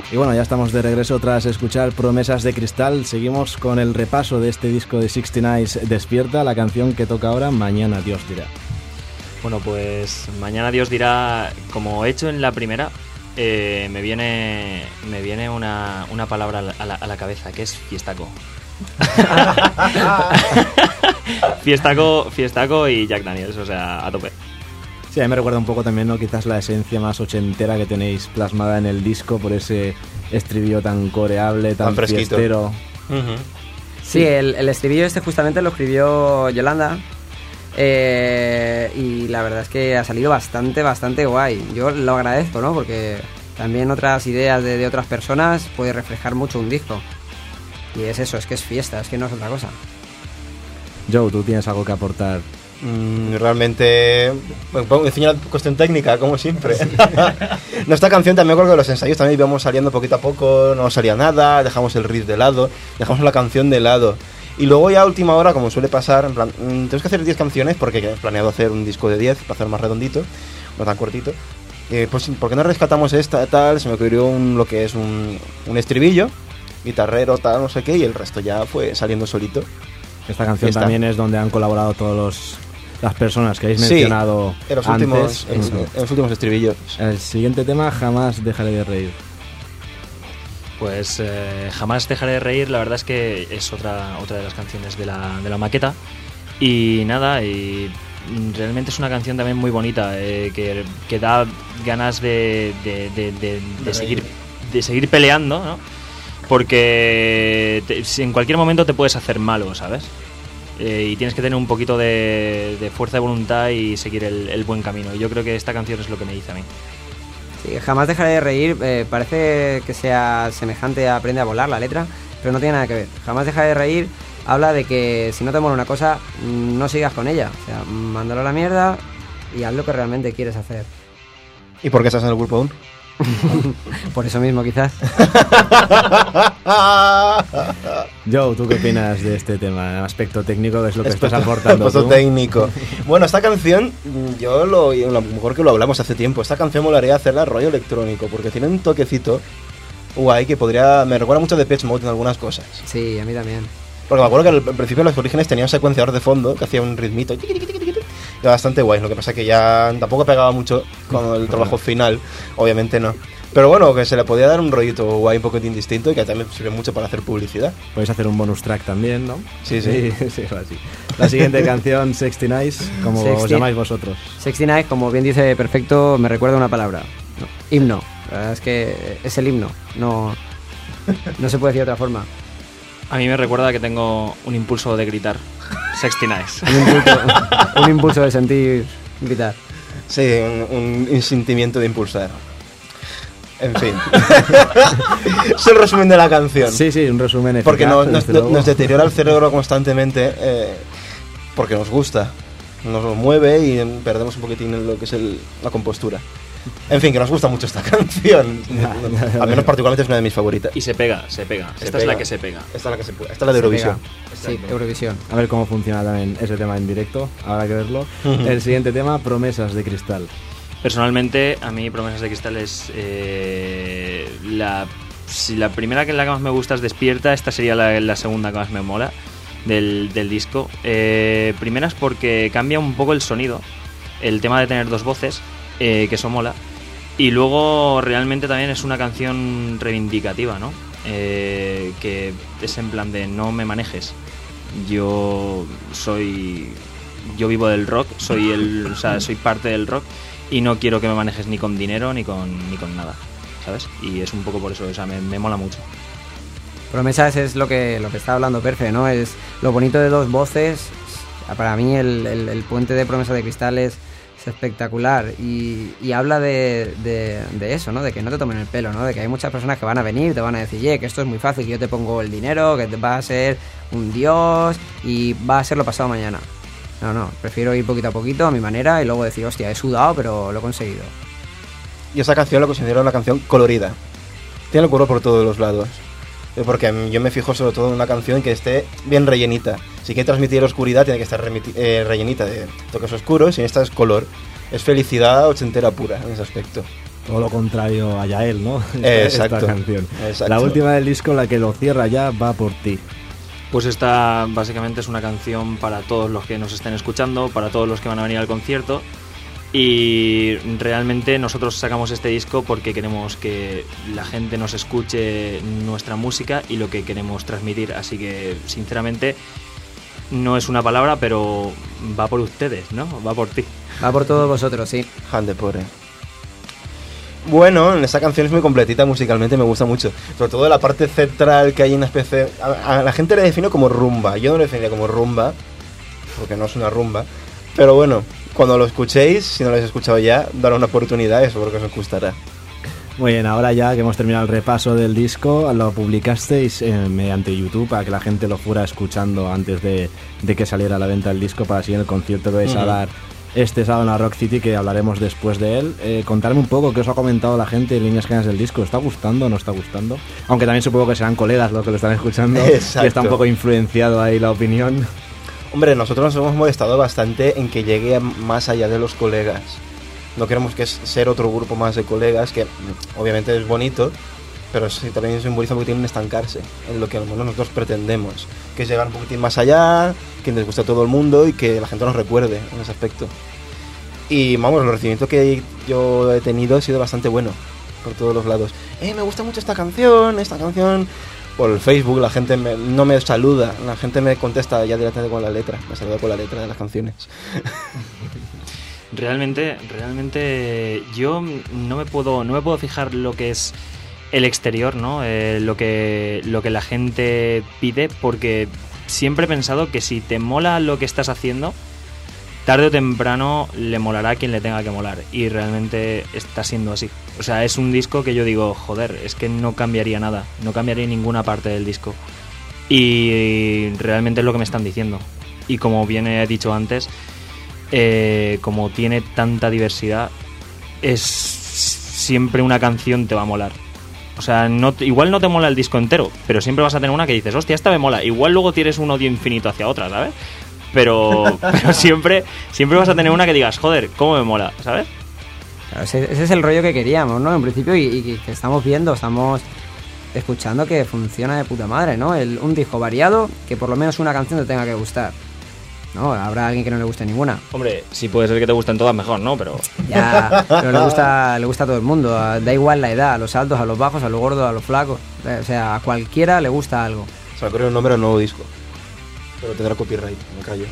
Y bueno, ya estamos de regreso tras escuchar Promesas de Cristal. Seguimos con el repaso de este disco de sesenta y nueve, Despierta, la canción que toca ahora, Mañana Dios dirá. Bueno, pues Mañana Dios dirá, como he hecho en la primera, eh, me viene me viene una, una palabra a la, a la cabeza, que es fiestaco. fiestaco. Fiestaco y Jack Daniels, o sea, a tope. Sí, a mí me recuerda un poco también, ¿no? Quizás la esencia más ochentera que tenéis plasmada en el disco por ese estribillo tan coreable, tan, tan fiestero. Uh-huh. Sí, el, el estribillo este justamente lo escribió Yolanda eh, y la verdad es que ha salido bastante, bastante guay. Yo lo agradezco, ¿no? Porque también otras ideas de, de otras personas puede reflejar mucho un disco. Y es eso, es que es fiesta, es que no es otra cosa. Joe, ¿tú tienes algo que aportar? Mm, realmente me pongo encima una cuestión técnica, como siempre. No, esta canción también, creo que los ensayos también íbamos saliendo poquito a poco, no salía nada, dejamos el riff de lado, dejamos la canción de lado. Y luego ya a última hora, como suele pasar, en plan, mmm, tenemos que hacer diez canciones porque he planeado hacer un disco de diez para hacer más redondito, no tan cortito. Eh, pues, ¿por qué no rescatamos esta, tal? Se me ocurrió un, lo que es un, un estribillo, guitarrero, tal, no sé qué, y el resto ya fue saliendo solito. Esta canción también es donde han colaborado todos los... las personas que habéis mencionado sí, en los antes. Últimos, en, en los últimos estribillos. El siguiente tema, Jamás dejaré de reír. Pues eh, Jamás dejaré de reír, la verdad es que es otra otra de las canciones de la, de la maqueta. Y nada, y realmente es una canción también muy bonita, eh, que, que da ganas de, de, de, de, de, seguir, de seguir peleando, ¿no? Porque te, en cualquier momento te puedes hacer malo, ¿sabes? Eh, y tienes que tener un poquito de, de fuerza de voluntad y seguir el, el buen camino. Y yo creo que esta canción es lo que me dice a mí. Sí, Jamás dejaré de reír, eh, parece que sea semejante a Aprende a volar, la letra, pero no tiene nada que ver. Jamás dejaré de reír habla de que si no te mola una cosa, no sigas con ella. O sea, mándalo a la mierda y haz lo que realmente quieres hacer. ¿Y por qué estás en el grupo aún? Por eso mismo, quizás. Joe, ¿tú qué opinas de este tema? El aspecto técnico, que es lo que aspecto, estás aportando aspecto tú. técnico. Bueno, esta canción, yo lo, lo mejor que lo hablamos hace tiempo, esta canción molaría hacerla rollo electrónico, porque tiene un toquecito guay que podría... Me recuerda mucho de Depeche Mode en algunas cosas. Sí, a mí también. Porque me acuerdo que al principio los orígenes tenían un secuenciador de fondo que hacía un ritmito y bastante guay, lo que pasa que ya tampoco pegaba mucho con el trabajo final, obviamente no. Pero bueno, que se le podía dar un rollito guay un poquitín distinto y que también sirve mucho para hacer publicidad. Podéis hacer un bonus track también, ¿no? Sí, sí. sí, sí así. La siguiente canción, sesenta y nueve, como sesenta os llamáis vosotros. sesenta y nueve, como bien dice Perfecto, me recuerda una palabra. No, himno. La verdad es que es el himno. No, no se puede decir de otra forma. A mí me recuerda que tengo un impulso de gritar. sesenta y nueve. Un impulso, un impulso de sentir gritar. Sí, un, un sentimiento de impulsar. En fin. Es el resumen de la canción. Sí, sí, un resumen eficaz. Porque no, nos, nos deteriora el cerebro constantemente eh, porque nos gusta. Nos mueve y perdemos un poquitín en lo que es el, la compostura. En fin, que nos gusta mucho esta canción. Al menos particularmente es una de mis favoritas. Y se pega, se pega. Se esta pega. es la que se pega. Esta es la que se pega. Esta es la de Eurovisión. Sí, Eurovisión. A ver cómo funciona también ese tema en directo. Habrá que verlo. El siguiente tema, Promesas de Cristal. Personalmente, a mí Promesas de Cristal es eh, la, si la primera que la que más me gusta es Despierta. Esta sería la, la segunda que más me mola del, del disco. Eh, primeras porque cambia un poco el sonido, el tema de tener dos voces, eh, que eso mola. Y luego realmente también es una canción reivindicativa, ¿no? Eh, que es en plan de no me manejes. Yo soy, yo vivo del rock, soy el, o sea, soy parte del rock. Y no quiero que me manejes ni con dinero ni con ni con nada, ¿sabes? Y es un poco por eso, o sea, me, me mola mucho. Promesas es lo que lo que está hablando Perfe, ¿no? Es lo bonito de dos voces. Para mí el, el, el puente de Promesa de Cristal es, es espectacular y, y habla de, de, de eso, ¿no? De que no te tomen el pelo, ¿no? De que hay muchas personas que van a venir, te van a decir, ye, que esto es muy fácil, que yo te pongo el dinero, que te va a ser un dios y va a ser lo pasado mañana. No, no, prefiero ir poquito a poquito a mi manera y luego decir, hostia, he sudado, pero lo he conseguido. Y esta canción la considero una canción colorida. Tiene el color por todos los lados. Porque yo me fijo sobre todo en una canción que esté bien rellenita. Si quiere transmitir oscuridad, tiene que estar remiti- eh, rellenita de toques oscuros. Y esta es color. Es felicidad ochentera pura en ese aspecto. Todo lo contrario a Yael, ¿no? Esta, exacto, esta canción. Exacto. La última del disco, la que lo cierra ya, Va por ti. Pues esta básicamente es una canción para todos los que nos estén escuchando, para todos los que van a venir al concierto. Y realmente nosotros sacamos este disco porque queremos que la gente nos escuche nuestra música y lo que queremos transmitir. Así que, sinceramente, no es una palabra, pero va por ustedes, ¿no? Va por ti. Va por todos vosotros, sí. Hande pobre. Bueno, esta canción es muy completita musicalmente, me gusta mucho. Sobre todo la parte central que hay una especie... A, a la gente le define como rumba. Yo no lo definiría como rumba, porque no es una rumba. Pero bueno, cuando lo escuchéis, si no lo habéis escuchado ya, darle una oportunidad y seguro que os gustará. Muy bien, ahora ya que hemos terminado el repaso del disco, lo publicasteis eh, mediante YouTube para que la gente lo fuera escuchando antes de, de que saliera a la venta el disco, para así en el concierto que vais uh-huh. a dar este sábado en la Rock City, que hablaremos después de él. Eh, contarme un poco qué os ha comentado la gente en líneas generales del disco. ¿Está gustando o no está gustando? Aunque también supongo que serán colegas los que lo están escuchando. Exacto. Y está un poco influenciado ahí la opinión. Hombre, nosotros nos hemos molestado bastante en que llegue más allá de los colegas. No queremos que es ser otro grupo más de colegas, que obviamente es bonito, pero sí, también simboliza un poquitín estancarse en lo que nosotros pretendemos, que es llegar un poquitín más allá, que les guste a todo el mundo y que la gente nos recuerde en ese aspecto. Y vamos, el recibimiento que yo he tenido ha sido bastante bueno por todos los lados. Eh, me gusta mucho esta canción, esta canción. Por el Facebook la gente me, no me saluda, la gente me contesta ya directamente con la letra, me saluda con la letra de las canciones. Realmente, realmente yo no me puedo, no me puedo fijar lo que es el exterior, ¿no? Eh, lo que, lo que la gente pide, porque siempre he pensado que si te mola lo que estás haciendo, tarde o temprano le molará a quien le tenga que molar, y realmente está siendo así. O sea, es un disco que yo digo, joder, es que no cambiaría nada, no cambiaría ninguna parte del disco, y realmente es lo que me están diciendo. Y como bien he dicho antes, eh, como tiene tanta diversidad, es siempre una canción te va a molar. O sea, no, igual no te mola el disco entero, pero siempre vas a tener una que dices, hostia, esta me mola. Igual luego tienes un odio infinito hacia otra, ¿sabes? Pero, pero siempre, siempre vas a tener una que digas, joder, cómo me mola, ¿sabes? Claro, ese, ese es el rollo que queríamos, ¿no? En principio, y, y que estamos viendo, estamos escuchando que funciona de puta madre, ¿no? El, un disco variado, que por lo menos una canción te tenga que gustar. No, habrá alguien que no le guste ninguna. Hombre, si puede ser que te gusten todas, mejor, ¿no? Pero ya, pero le gusta, le gusta a todo el mundo. Da igual la edad, a los altos, a los bajos, a los gordos, a los flacos. O sea, a cualquiera le gusta algo. Se me ocurre un nombre al nuevo disco, pero tendrá copyright, me callo.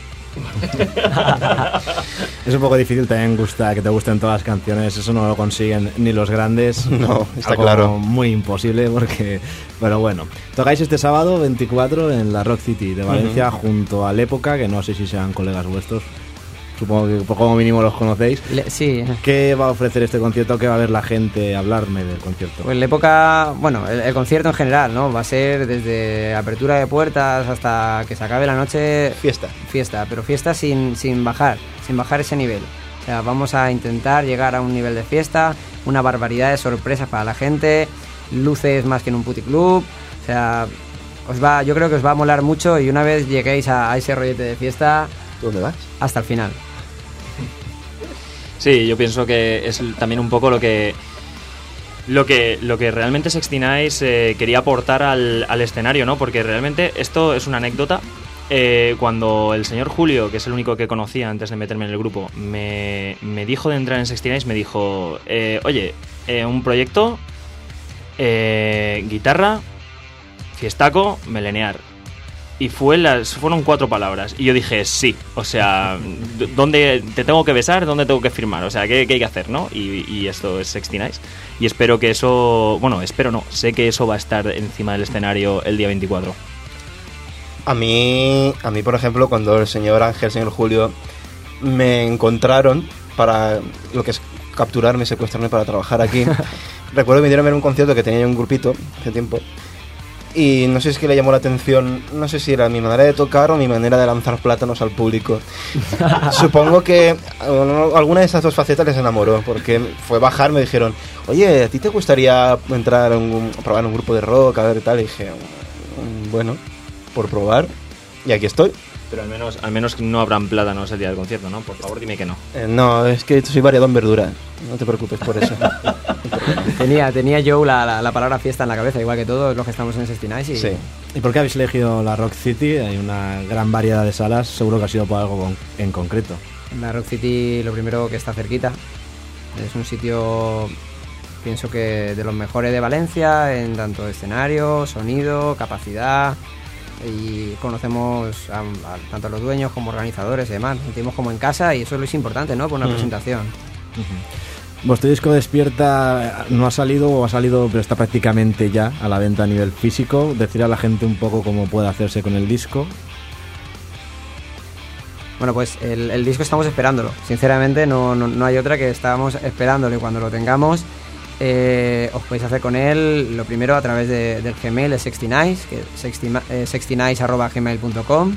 Es un poco difícil también gusta, que te gusten todas las canciones. Eso no lo consiguen ni los grandes. No, está algo claro. Muy imposible porque... Pero bueno, tocáis este sábado veinticuatro en la Rock City de Valencia, uh-huh. junto a L'Época, que no sé si sean colegas vuestros. Supongo que como mínimo los conocéis. Le, sí. ¿Qué va a ofrecer este concierto? ¿Qué va a ver la gente? Hablarme del concierto. Pues L'Época, bueno, el, el concierto en general, ¿no? Va a ser desde apertura de puertas hasta que se acabe la noche. Fiesta. Fiesta, pero fiesta sin, sin bajar, sin bajar ese nivel. O sea, vamos a intentar llegar a un nivel de fiesta, una barbaridad de sorpresas para la gente, luces más que en un puticlub. O sea, os va, yo creo que os va a molar mucho, y una vez lleguéis a, a ese rollete de fiesta... ¿Dónde vas? Hasta el final. Sí, yo pienso que es también un poco lo que lo que lo que realmente sesenta y nueve eh, quería aportar al, al escenario, ¿no? Porque realmente esto es una anécdota. Eh, cuando el señor Julio, que es el único que conocía antes de meterme en el grupo, me, me dijo de entrar en sesenta y nueve, me dijo, eh, oye, eh, un proyecto, eh, guitarra, fiestaco, melenear. Y fue las, fueron cuatro palabras. Y yo dije, sí. O sea, ¿dónde te tengo que besar? ¿Dónde tengo que firmar? O sea, ¿qué, qué hay que hacer, no? Y, y esto es sesenta y nueve. Y espero que eso... Bueno, espero no. Sé que eso va a estar encima del escenario el día veinticuatro. A mí, a mí, por ejemplo, cuando el señor Ángel, el señor Julio, me encontraron para lo que es capturarme y secuestrarme para trabajar aquí, recuerdo que vinieron a ver un concierto que tenía yo un grupito hace tiempo. Y no sé si es que le llamó la atención, no sé si era mi manera de tocar o mi manera de lanzar plátanos al público. Supongo que bueno, alguna de esas dos facetas les enamoró, porque fue bajar, me dijeron, oye, ¿a ti te gustaría entrar en un, a probar un grupo de rock, a ver y tal? Y dije, bueno, por probar, y aquí estoy. Pero al menos, al menos no habrán plátanos el día del concierto, ¿no? Por favor, dime que no. Eh, no, es que soy variado en verdura. No te preocupes por eso. tenía, tenía Joe la, la, la palabra fiesta en la cabeza, igual que todos los que estamos en sesenta y nueve. Y... Sí. ¿Y por qué habéis elegido la Rock City? Hay una gran variedad de salas, seguro que ha sido por algo con, en concreto. La Rock City, lo primero que está cerquita. Es un sitio, pienso que de los mejores de Valencia, en tanto escenario, sonido, capacidad. Y conocemos a, a, tanto a los dueños como organizadores y demás. Nos sentimos como en casa y eso es lo importante, ¿no? Por una uh-huh. presentación. Uh-huh. Vuestro disco Despierta no ha salido o ha salido, pero está prácticamente ya a la venta a nivel físico. Decir a la gente un poco cómo puede hacerse con el disco. Bueno, pues el, el disco estamos esperándolo. Sinceramente no, no, no hay otra que estábamos esperándolo y cuando lo tengamos eh, os podéis hacer con él lo primero a través de, del Gmail de sesenta y nueve, que es sesenta y nueve arroba gmail punto com,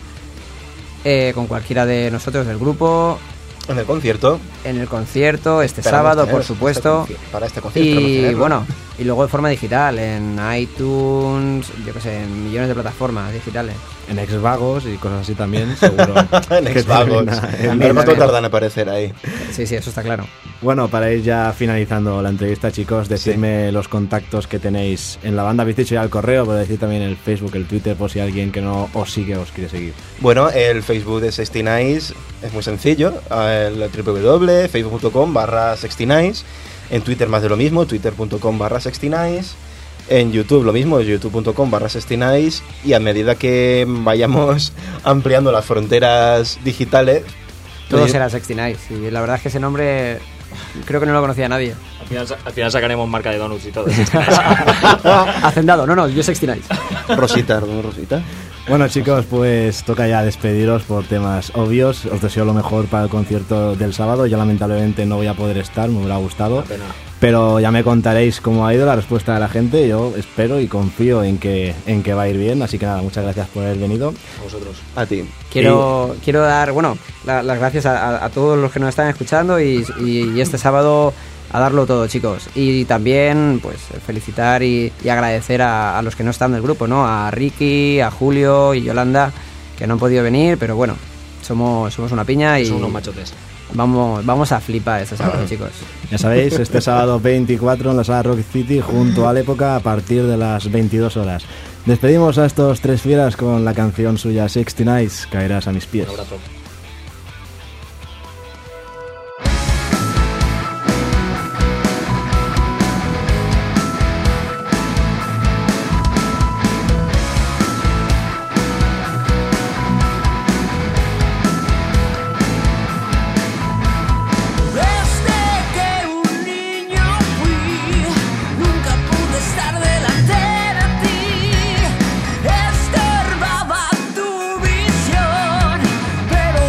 eh, con cualquiera de nosotros del grupo. En el concierto. En el concierto, este sábado, por supuesto. Este para este concierto. Y bueno, y luego de forma digital, en iTunes, yo qué sé, en millones de plataformas digitales. En Exvagos y cosas así también, seguro. En Exvagos. Pero no tardan en aparecer ahí. Sí, sí, eso está claro. Bueno, para ir ya finalizando la entrevista, chicos, decidme sí. los contactos que tenéis en la banda. Habéis dicho ya el correo, pero decir también el Facebook, el Twitter, por si alguien que no os sigue os quiere seguir. Bueno, el Facebook de sesenta y nueve es muy sencillo. El doble u doble u doble punto facebook punto com barra sesenta y nueve. En Twitter más de lo mismo, twitter punto com barra sesenta y nueve. En YouTube lo mismo, youtube punto com barra sesenta y nueve. Y a medida que vayamos ampliando las fronteras digitales... Todo será sesenta y nueve. Sí, la verdad es que ese nombre creo que no lo conocía nadie. Al final, al final sacaremos marca de donuts y todo. Hacendado, no, no, yo sesenta y nueve. Rosita, Rosita. Bueno, chicos, pues toca ya despediros por temas obvios. Os deseo lo mejor para el concierto del sábado. Ya lamentablemente no voy a poder estar, me hubiera gustado. Pero ya me contaréis cómo ha ido la respuesta de la gente. Yo espero y confío en que, en que va a ir bien. Así que nada, muchas gracias por haber venido. A vosotros. A ti. Quiero, y... quiero dar, bueno, la, las gracias a, a todos los que nos están escuchando y, y, y este sábado a darlo todo, chicos. Y también, pues, felicitar y, y agradecer a, a los que no están del grupo, ¿no? A Ricky, a Julio y Yolanda, que no han podido venir, pero bueno, somos, somos una piña y... Son unos machotes. Vamos, vamos a flipar este sábado, chicos. Ya sabéis, este sábado veinticuatro en la sala Rock City, junto a la época, a partir de las veintidós horas. Despedimos a estos tres fieras con la canción suya sesenta y nueve, Caerás a mis pies. Un abrazo. Pero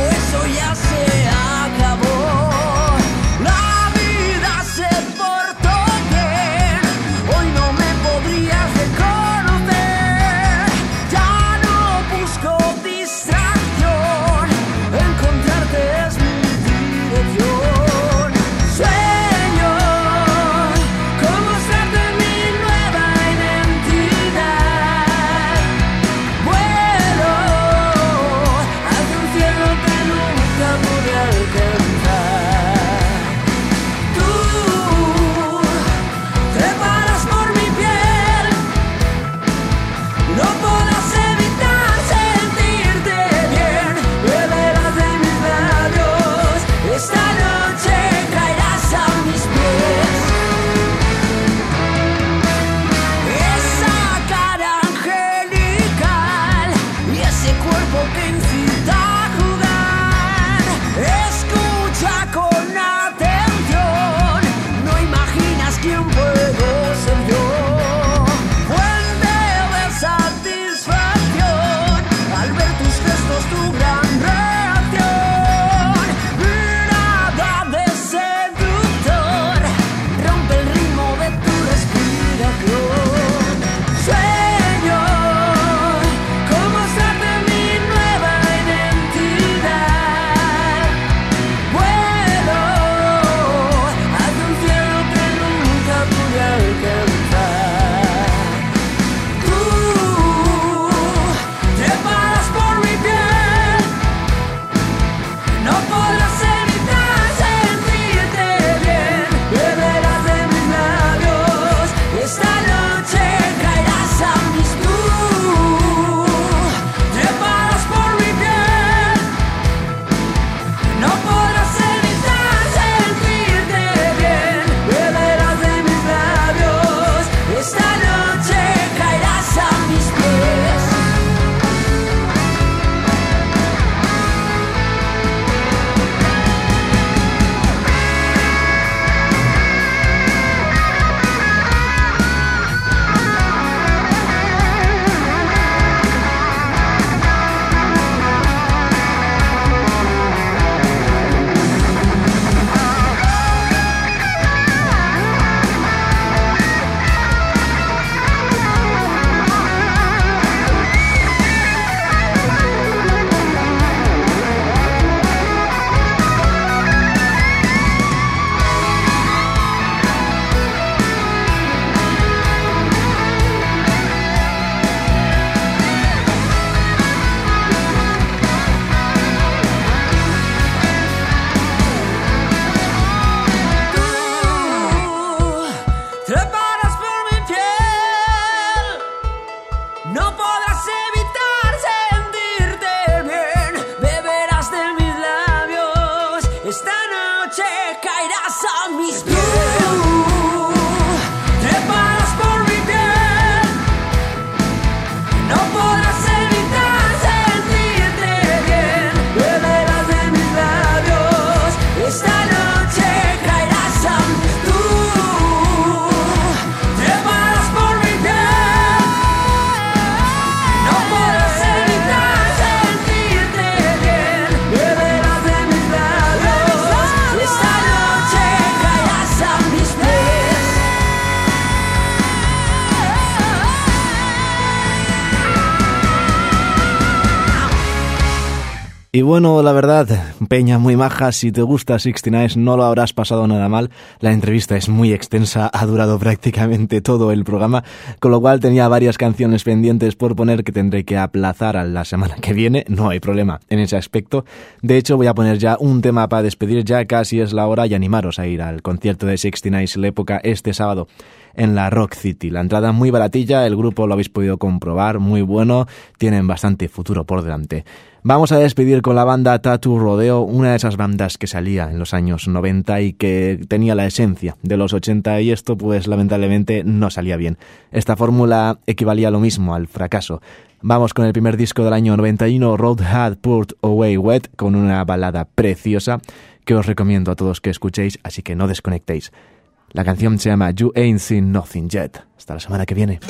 Y bueno, la verdad, peña muy maja, si te gusta sesenta y nueve no lo habrás pasado nada mal. La entrevista es muy extensa, ha durado prácticamente todo el programa, con lo cual tenía varias canciones pendientes por poner que tendré que aplazar a la semana que viene. No hay problema en ese aspecto. De hecho, voy a poner ya un tema para despedir, ya casi es la hora, y animaros a ir al concierto de sesenta y nueve La Época este sábado en la Rock City. La entrada muy baratilla, el grupo lo habéis podido comprobar, muy bueno, tienen bastante futuro por delante. Vamos a despedir con la banda Tattoo Rodeo, una de esas bandas que salía en los años noventa y que tenía la esencia de los ochenta, y esto pues lamentablemente no salía bien. Esta fórmula equivalía a lo mismo al fracaso. Vamos con el primer disco del año noventa y uno, Road Had Put Away Wet, con una balada preciosa que os recomiendo a todos que escuchéis, así que no desconectéis. La canción se llama You Ain't Seen Nothing Yet. Hasta la semana que viene.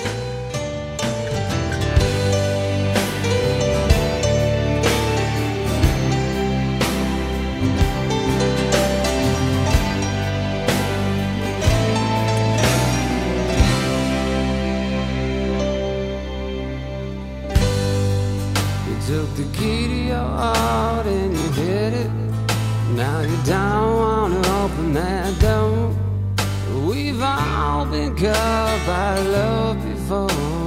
Took the key to your heart and you hit it. Now you don't want to open that door. We've all been caught by love before.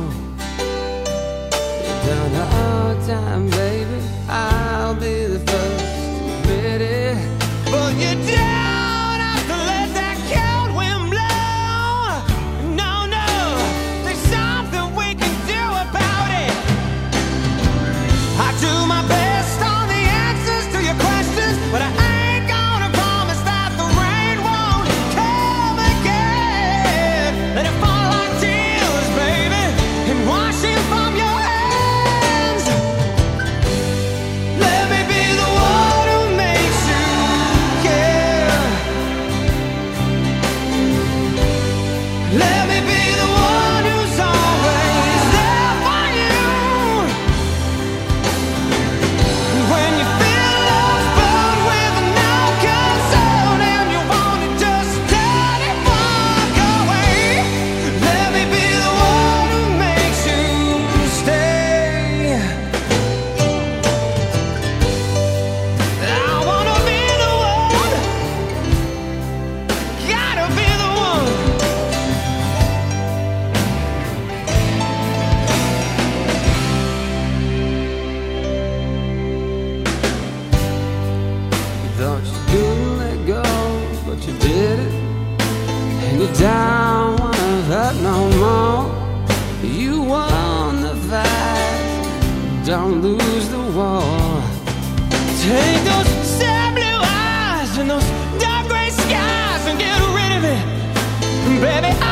You've done the hard time, baby. I'll be the first to admit it. But you don't have to let that cold wind blow. No, no, there's something we can do about it. I do my best on the answers to your questions, but I ain't gonna promise that the rain won't come again. Let it fall like tears, baby, and wash it from your hands. Let me be the one who makes you care. Let me be the one who's always there for you. When you feel lost but with no concern and you want to just let it walk away, let me be the one who makes you stay. I wanna be the one, gotta be the one. You thought you couldn't let go, but you did it. And you don't wanna hurt no more. You won the fight, don't lose the war. Take those sad blue eyes and those dark gray skies and get rid of it. Baby,